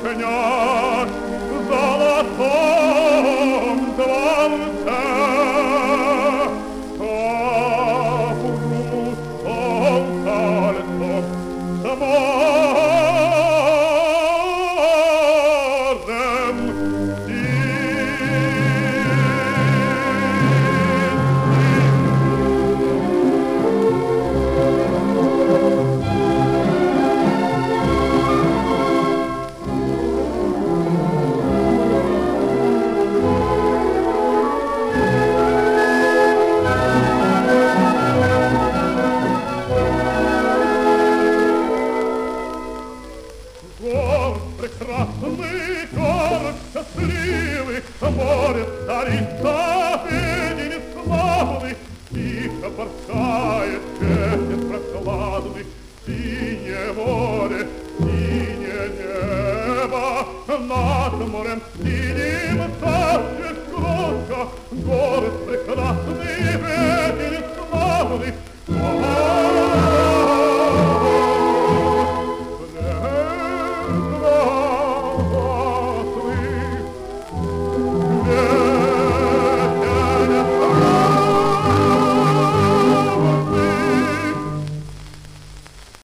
князь в золотом дворце. Капру солнцем с морем прекрасный, город счастливый, море царица, пенин славный, тихо порхает ветер прохладный, синее море, синее небо, над морем синим тащит кротко, город прекрасный,